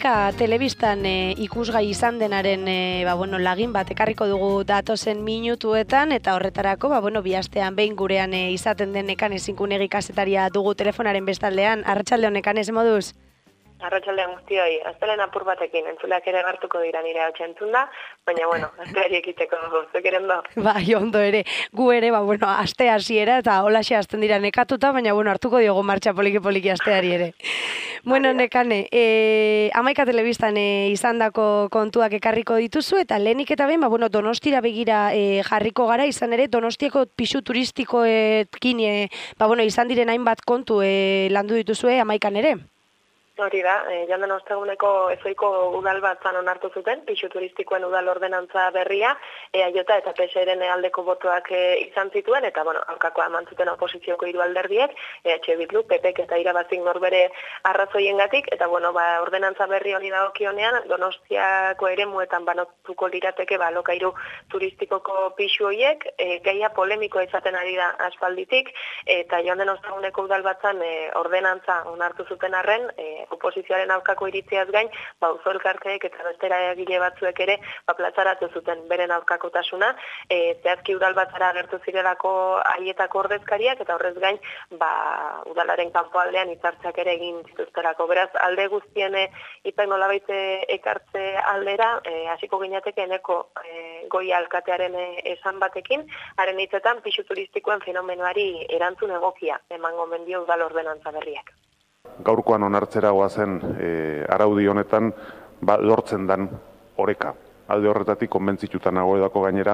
Hamaika telebistan ikusgai izan denaren lagin bat ekarriko dugu datozen minutuetan, eta horretarako bi astean behin gurean izaten den Nekane Zinkunegi kazetaria dugu telefonaren bestaldean. Arratsalde on, Nekane, ze moduz? Arratsaldean guztioi, astelen apur batekin, entzuleak ere hartuko dira nire hau entzunda, baina asteari ekiteko zuek ere ondo. Bai, ondo ere, gu ere, aste hasiera eta holaxe hasten dira nekatuta, baina hartuko diogu martxa poliki asteari ere. Nekane, Hamaika telebistan izandako kontuak ekarriko dituzu, eta lehenik eta behin, Donostira begira jarriko gara, izan ere, Donostiako pisu turistikoekin, izan diren hainbat kontu landu dituzue Hamaikan ere. Hori da, joan den osteguneko ezoiko udal bat zan onartu zuten, pisu turistikoen udal ordenantza berria, EAJ eta PSeren aldeko botoak izan zituen, eta aurkakoa eman zuten oposizioko hiru alderdiek, EH Bildu, PPk eta Irabazik norbere arrazoiengatik, eta ordenantza berri hori dagokionean, Donostiako eremuetan banatuko lirateke alokairu turistikoko pisu horiek, gaia polemikoa izaten ari da aspalditik, eta joan den osteguneko udal bat zan ordenantza onartu zuten arren, oposizioaren aurkako iritziaz gain, auzo elkarteek eta beste eragile batzuek ere platzaratu zuten beren aurkakotasuna, zehazki udal batzara agertu zirelako haietako ordezkariak, eta horrez gain, udalaren kanpoaldean hitzartzeak ere egin zituztelako. Beraz, alde guztien ipain nolabait ekartze aldera, hasiko ginateke eneko goi alkatearen esan batekin, haren hitzetan pisu turistikoen fenomenoari erantzun egokia emango mendio udal ordenantza berriak. Gaurkoan onartzera goazen araudi honetan lortzen dan oreka. Alde horretatik konbentzituta nagoedako gainera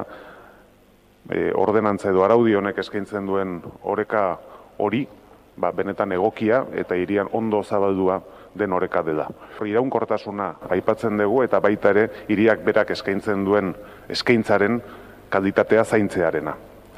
ordenantza edo araudi honek eskaintzen duen oreka hori benetan egokia eta hirian ondo zabaldua den oreka dela. Iraunkortasuna aipatzen dugu eta baita ere hiriak berak eskaintzen duen eskaintzaren kalitatea zaintzearena.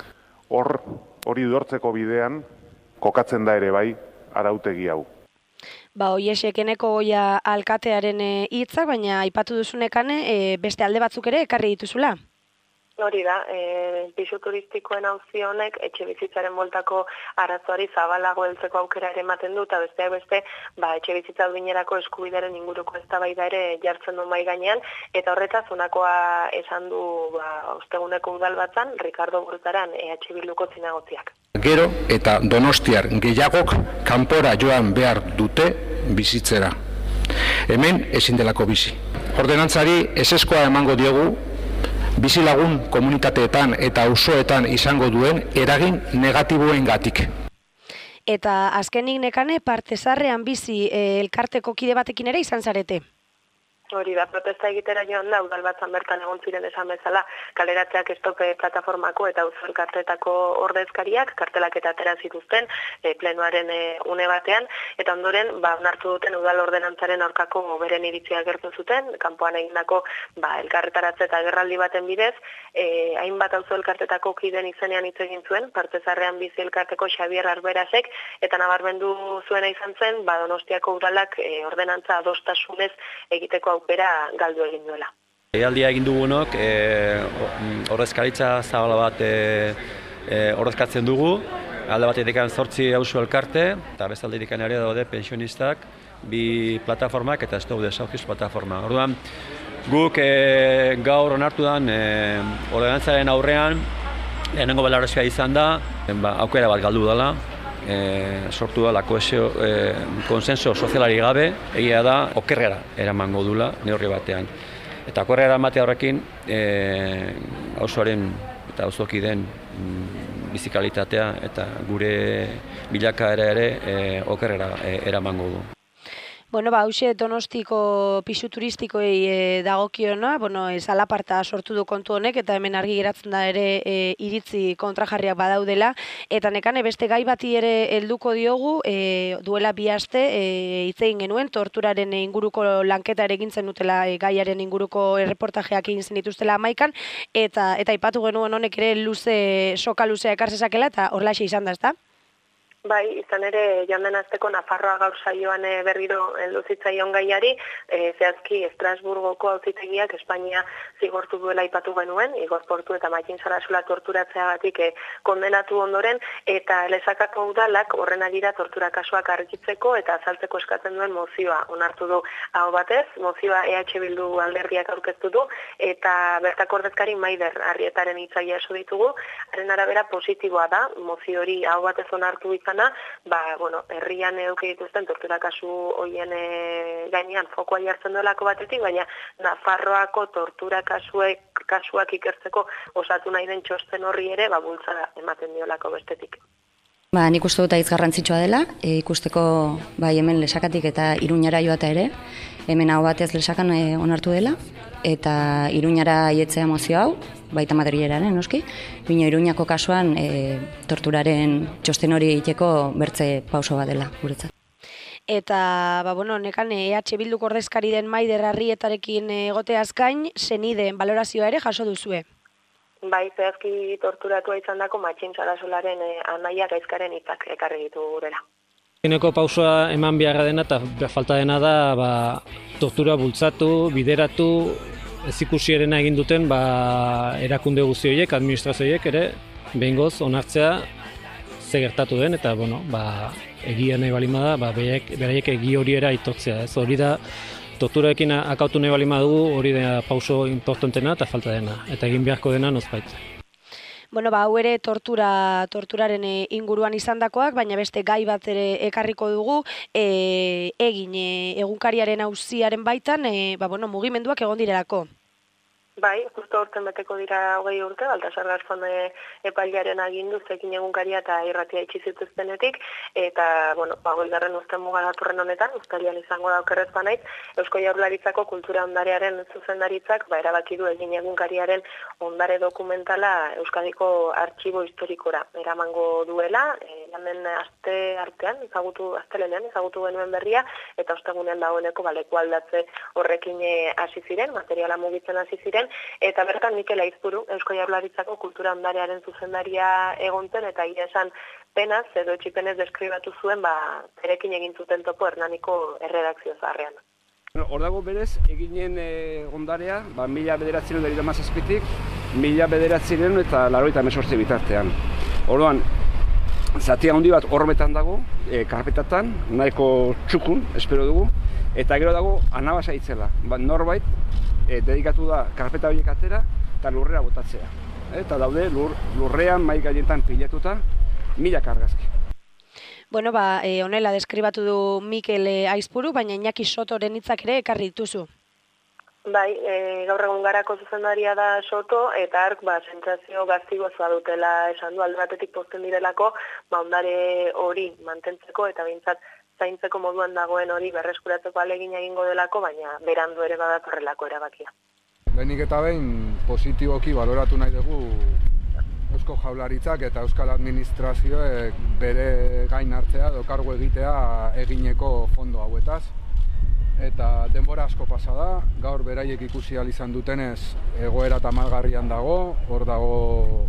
Hori lortzeko bidean kokatzen da ere bai arautegi hau. Oiesek eneko goia alkatearen hitzak, baina aipatu duzunekane beste alde batzuk ere ekarri dituzula. Hori da, pisu turistikoen auzi honek etxe bizitzaren boltako arazoari zabalago heltzeko aukera ere ematen du, eta besteak beste, etxe bizitza duinerako eskubideren inguruko eztabaida ere jartzen du mahai gainean, eta horretaz honakoa esan du osteguneko udal batzan, Ricardo Brutaran, EH Bilduko zinegotziak. Gero eta donostiar gehiagok kanpora joan behar dute bizitzera. Hemen ezin delako bizi. Ordenantzari ezeskoa emango diogu, bizilagun komunitateetan eta auzoetan izango duen eragin negatiboengatik. Eta azkenik, Nekane, Partezarrean bizi elkarteko kide batekin ere izan zarete? Hori da, protesta egitera joan da, udal batzan bertan egon ziren esan bezala, kaleratzeak estope plataformako eta auzo elkarteetako ordezkariak, kartelak eta atera zituzten, plenoaren une batean, eta ondoren, onartu duten udal ordenantzaren aurkako beren iritzia agertu zuten, kanpoan egindako elkarretaratze eta agerraldi baten bidez, hainbat auzo elkarteetako kideen izenean hitz egin zuen, Partezarrean bizi elkarteko Xabier Arberasek, eta nabarmendu zuena izan zen, Donostiako udalak ordenantza adostasunez egiteko aukera galdu egin duela. Deialdia egin dugunok, ordezkaritza zabala bat ordezkatzen dugu, alde batetik 8 auzo elkarte, eta beste aldetik ere daude pensionistak, 2 plataformak eta ez daude Saukiz plataforma. Orduan, guk gaur onartu den ordenantzaren aurrean, lehenengo balorazioa izan da, aukera bat galdu dela, sortu dela konsenso sozialari gabe, egia da okerrera eramango dula neurri batean. Eta okerrera ematea horrekin auzoaren eta auzokideen bizikalitatea eta gure bilakaera ere okerrera eramango du. Hauxe Donostiko pisu turistikoei dagokiona, alaparta sortu du kontu honek, eta hemen argi geratzen da ere iritzi kontrajarriak badaudela, eta Nekane beste gai bati ere helduko diogu, duela 2 aste hitz egin genuen, torturaren inguruko lanketa ere egin zenutela gaiaren inguruko erreportajeak egin zen dituztela Hamaikan, eta aipatu genuen honek ere soka luzea ekar zezakela, eta horlaxe izan da, ezta? Bai, izan ere, joan den asteko Nafarroa gaur saioan berriro luzitzaion gaiari, zehazki Estrasburgoko auzitegiak Espainia zigortu duela aipatu genuen, Igor Portu eta Matxin Sarasula torturatzeagatik kondenatu ondoren, eta Lesakako udalak horren arira tortura kasuak argitzeko eta azaltzeko eskatzen duen mozioa onartu du aho batez, mozioa EH Bildu alderdiak aurkeztu du, eta bertako ordezkari Maider Arrietaren hitza jaso ditugu, haren arabera positiboa da, mozio hori aho batez onartu izan herrian eduki dituzten tortura kasu hoien gainean fokoa jartzen duelako batetik, baina Nafarroako tortura kasuak ikertzeko osatu nahi den txosten horri ere bultzada ematen diolako bestetik. Nik uste dut hitz garrantzitsua dela, ikusteko hemen Lesakatik eta Iruñara joata ere, hemen hau batez Lesakan onartu dela, eta Iruñara aietzea mozio hau, baita Madrileraren, noski, baina Iruñako kasuan torturaren txosten hori egiteko bertze pauso bat dela, guretzat. Eta, nekan EH Bilduko ordezkari den Maider Arrietarekin egoteaz gain, senideen balorazioa ere jaso duzue. Bai, zehazki torturatua izan dako Matxin Sarasolaren anaia gaizkaren hitzak ekarri ditu gurera. Eneko pausoa eman beharra dena eta falta dena da tortura bultzatu, bideratu, ez ikusierena egin duten erakunde guzti horiek, administrazio horiek ere, behingoz onartzea ze gertatu den eta egia nahi balima da, beraiek egi hori era aitortzea. Hori da, torturarekin akautu nahi balima dugu, hori da pauso importantena eta falta dena, eta egin beharko dena nozbait. Hau ere torturaren inguruan izandakoak, baina beste gai bat ere ekarriko dugu, egin egunkariaren auziaren baitan, mugimenduak egon direlako. Bai, justo urten beteko dira 20 urte, Baltasar Garzón epailearen aginduz ekin egunkaria eta irratia itxi zituztenetik, eta, 20. uzten muga datorren honetan, uztailean izango da okerrez banaiz, Eusko Jaurlaritzako kultura ondarearen zuzendaritzak, erabaki du egin egunkariaren ondare dokumentala Euskadiko artxibo historikora eramango duela, hemen astelenean ezagutu genuen berria, eta ostegunean dagoeneko leku aldatze horrekin hasi ziren, materiala mugitzen hasi ziren, eta bertan Mikel Aizpuru, Eusko Jaurlaritzako kultura ondarearen zuzendaria egontzen, eta ia esan penaz edo etxipenez deskribatu zuen, berekin egin zuten topo Hernaniko erredakzio zaharrean. Hor dago berez, eginen ondarea, 1917-tik, 1998 eta 1998 bitartean. Orduan, zati handi bat horbetan dago, karpetatan, nahiko txukun, espero dugu, eta gero dago anabasa itzela. Norbait, dedikatu da karpeta horiek atera eta lurrera botatzea. Eta daude lurrean mai gaietan pilatuta 1000 argazki. Honela deskribatu du Mikel Aizpuru, baina Iñaki Sotoren hitzak ere ekarri dituzu. Bai, gaur egun garako zuzendaria da Soto, eta ark sentsazio gaztigozoa dutela esan du, alde batetik pozten direlako, ondare hori mantentzeko eta behintzat zaintzeko moduan dagoen hori berreskuratzeko ahalegina egingo delako, baina berandu ere badatorrelako erabakia. Lehenik eta behin positiboki baloratu nahi dugu Eusko Jaurlaritzak eta Euskal Administrazioek bere gain hartzea edo kargu egitea egineko fondo hauetaz. Eta denbora asko pasa da, gaur beraiek ikusi ahal izan dutenez egoera tamalgarrian dago, hor dago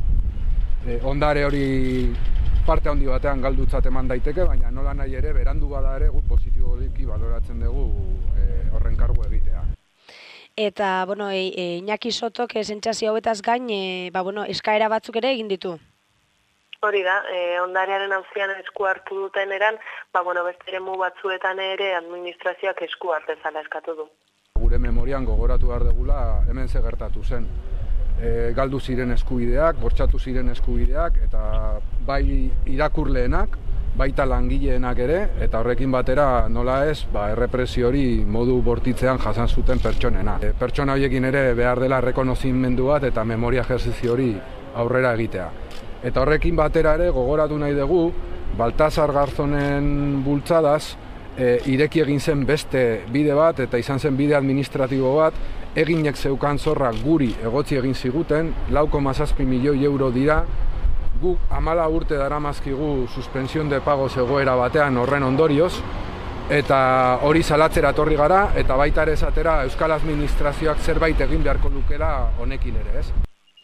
ondare hori parte handi batean galdutzat eman daiteke, baina nola nahi ere, berandu bada ere, guk positiboki baloratzen dugu horren kargu egitea. Eta, Iñaki Sotok sentsazio hauetaz gain, eskaera batzuk ere egin ditu. Hori da, ondarearen auzian esku hartu duten eran, beste eremu batzuetan ere administrazioak esku hartezala eskatu du. Gure memorian gogoratu behar dugula hemen ze gertatu zen. Galdu ziren eskubideak, bortxatu ziren eskubideak, eta bai irakurleenak, baita langileenak ere, eta horrekin batera nola ez, errepresio hori modu bortitzean jasan zuten pertsonena. Pertsona horiekin ere behar dela errekonozimendu bat eta memoria ejerzizio hori aurrera egitea. Eta horrekin batera ere gogoratu nahi dugu, Baltasar Garzonen bultzadaz, ireki egin zen beste bide bat, eta izan zen bide administratibo bat, eginek zeukan zorra guri egotzi egin ziguten, 4,7 milioi euro dira, guk 14 urte daramazkigu suspensión de pagos egoera batean horren ondorioz, eta hori salatzera etorri gara, eta baita ere esatera Euskal Administrazioak zerbait egin beharko lukela honekin ere, ez?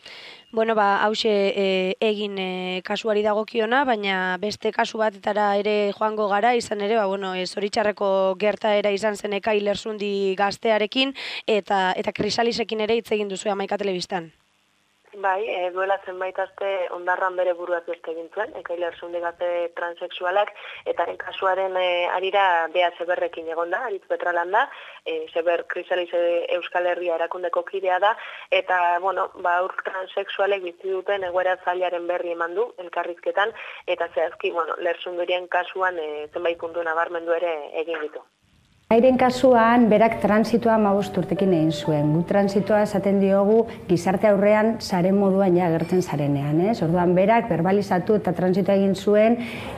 Bueno, hause egin kasuari dagokiona, baina beste kasu batetara ere joango gara, izan ere, zoritxarreko gertaera izan zen Ekail Lersundi gaztearekin, eta Krisalisekin ere hitz egin duzu Hamaika Telebistan. Bai, duela zenbait aste Ondarran bere buruaz beste egin zuen, Ekail Lersundi gazte transexualak, eta kasuaren arira Bea Zeberrekin egonda, Aritz Petralanda, Zeber Krisalise Euskal Herria erakundeko kidea da, eta, aur transexualek bizi duten egoera zailaren berri eman du, elkarrizketan, eta zehazki, Lersundurien kasuan zenbait puntu nabarmendu ere egin ditu. Airen kasuan, berak transitoa 15 urtekin egin zuen. Gu transitoa esaten diogu gizarte aurrean saren moduan ja agertzen zarenean, ez? Orduan berak verbalizatu eta transitoa egin zuen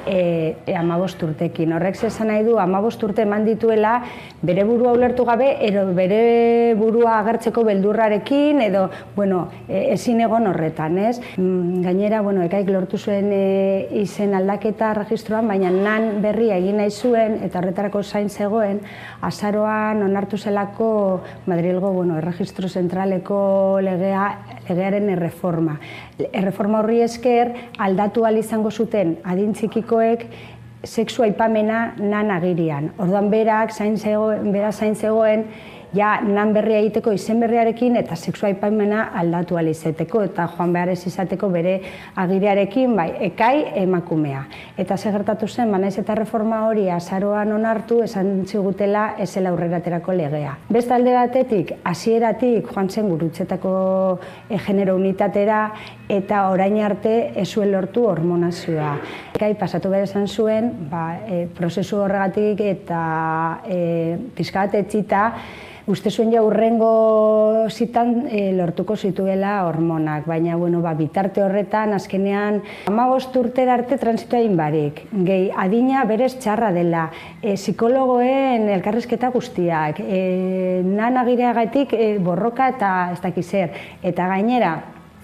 15 urtekin. Horrek esan nahi du 15 urte eman dituela bere burua ulertu gabe edo bere burua agertzeko beldurrarekin edo, ezin egon horretan, ez? Gainera, Ekaik lortu zuen izen aldaketa registroan, baina nan berria egin nahi zuen eta horretarako zain zegoen, azaroan onartu zelako Madrilgo erregistro zentraleko legearen erreforma. Erreforma horri esker aldatu ahal izango zuten adin txikikoek sexu aipamena nan agirian. Orduan bera zain zegoen ja nan berria egiteko izen berriarekin eta sexu aipamena aldatu ahal izeteko eta joan behar ez izateko bere agiriarekin, Ekai emakumea. Eta gertatu zen, naiz eta reforma hori azaroan onartu, esan zigutela ez zela aurrera aterako legea. Beste alde batetik, hasieratik joan zen gurutzetako genero unitatera eta orain arte ez zuen lortu hormonazioa. Ekai pasatu behar esan zuen, prozesu horregatik eta pixka bat etxita, uste zuen ja hurrengo zitan lortuko zituela hormonak, baina bitarte horretan azkenean 15 urtera arte transitoa egin barik. Gehi, adina berez txarra dela, psikologoen elkarrizketa guztiak, nan agireagatik borroka eta ez dakiz zer, eta gainera,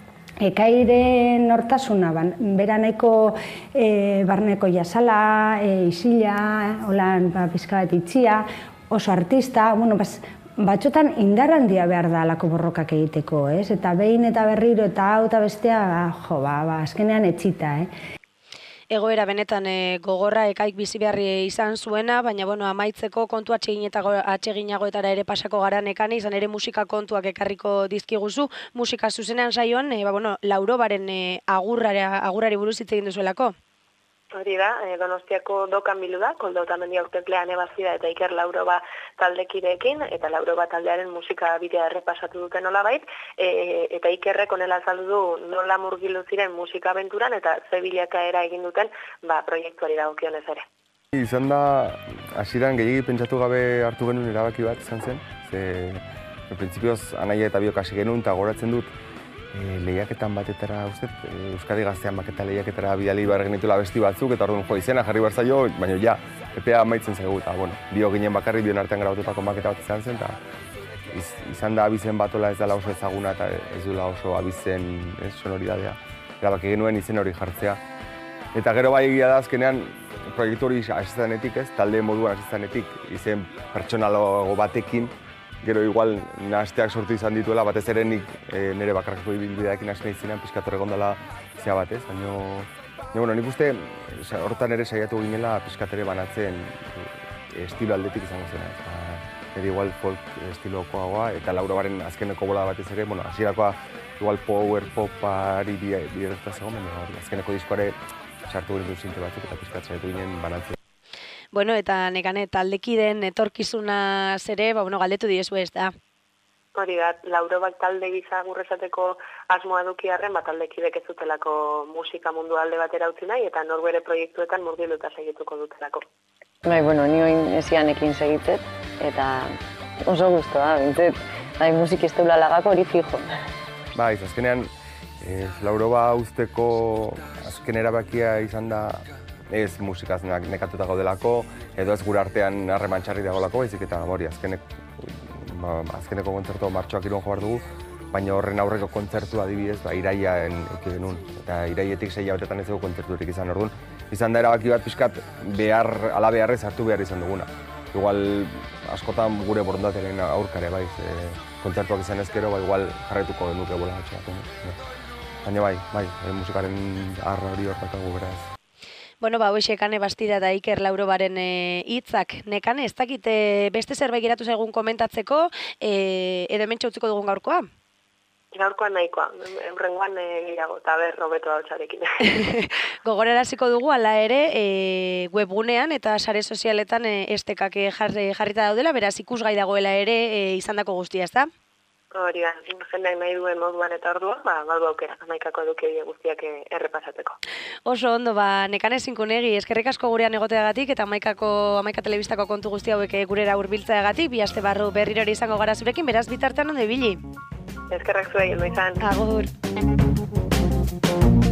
Ekairen hortasuna, bera nahiko barneko jasala, isila, holan pizka bat itxia, oso artista, batxotan indar handia behar da alako borrokak egiteko, ez? Eta behin eta berriro eta hau eta bestea, azkenean etxita, Egoera benetan gogorra Ekaik bizi beharri izan zuena, baina amaitzeko kontu atseginagoetara ere pasako gara Nekane, izan ere musika kontuak ekarriko dizkiguzu, musika zuzenean saioan, Laurobaren agurrari buruz hitz egin duzuelako. Hori da, Donostiako dokan bilu da, Koldo Otamendi aurkezlean ebazida eta Iker Lauroba taldekideekin, eta Lauroba taldearen musika bidea errepasatu duten nolabait, eta Ikerrek honela azaldu du nola murgildu ziren musika abenturan eta ze bilakaera egin duten proiektuari dagokionez ere. Izan da, hasieran gehiegi pentsatu gabe hartu genuen erabaki bat izan zen, prinsipioz anaia eta biok hasi genuen eta goratzen dut, lehiaketan batetara, Euskadi Gaztean maketa lehiaketara bidali behar genituela besti batzuk, eta orduan izena jarri behar zaio, baina epea amaitzen zaigu, eta bio ginen bakarrik, bion artean grabatutako maketa bat izan zen, eta izan da abizen batola ez dela oso ezaguna, eta ez duela oso abizen sonoridadea. Erabaki genuen izen hori jartzea. Eta gero bai egia da azkenean, proiektu hori asizanetik talde moduan asizanetik, izen pertsonalago batekin, gero igual nahasteak sortu izan dituela, batez ere nik nire bakarrako ibilbidearekin hasten izinean pixkat horrek ondala zea batez, baina nik uste hortan ere saiatu ginela pixkat ere banatzen estilo aldetik izango zena. Nire igual folk estilokoagoa eta Laurobaren azkeneko bola batez ere, hasierakoa igual power popari bideratuta zegoen, baina azkeneko diskoare sartu ginen zinte batzuk eta pixkat saiatu ginen banatzen. Eta Nekane taldekideen etorkizunaz ere, galdetu diezu ez da. Hori da, Laurobak talde gisa agurrezateko asmoa dukiarren, taldekidek ez dutelako musika mundu alde batera utzi nahi, eta norbere proiektuetan murgilduta segituko dutelako. Ni oin esianekin segitzet, eta oso guztua, bintzet, musik ez deula lagako hori fijo. Azkenean, Lauroba usteko azken erabakia izan da, ez musikaz nekatuta gaudelako, edo ez gure artean harreman txarri dagoelako, baizik eta azkeneko kontzertu martxoak irun jo behar dugu, baina horren aurreko kontzertu adibidez, iraiaen eki genuen, eta iraietik 6 hilabetetan ez dugu kontzerturik izan orduan. Izan da erabaki bat pixkat ala beharrez hartu behar izan duguna. Igual askotan gure borondateren aurkare, kontzertuak izan ezkero, igual jarretuko genuke bola batxeak. baina bai, musikaren arra hori hortakagu beraz. Bueno, hoxe Kane Bastida da Iker Laurobaren hitzak. Nekane, ez dakit beste zerbait geratu zaigun komentatzeko, edo hemen utziko dugun gaurkoa? Gaurkoan nahikoa, hurrengoan gehiago, eta hobeto hautsarekin. Gogoraraziko dugu, hala ere, webgunean eta sare sozialetan estekak jarrita daudela, beraz ikusgai dagoela ere izandako guztia, ez da? Hori da, jendeak nahi duen moduan eta orduan, badu aukera, Amaikako eduki guztiak errepasateko. Oso ondo, Nekane Zinkunegi, eskerrik asko gurean egoteagatik eta Amaika Telebistako kontu guzti hauek gurera hurbiltzeagatik, bi aste barru berriro ere izango gara zurekin, beraz bitartean ondo ibili. Eskerrak zuei, ondo izan. Agur.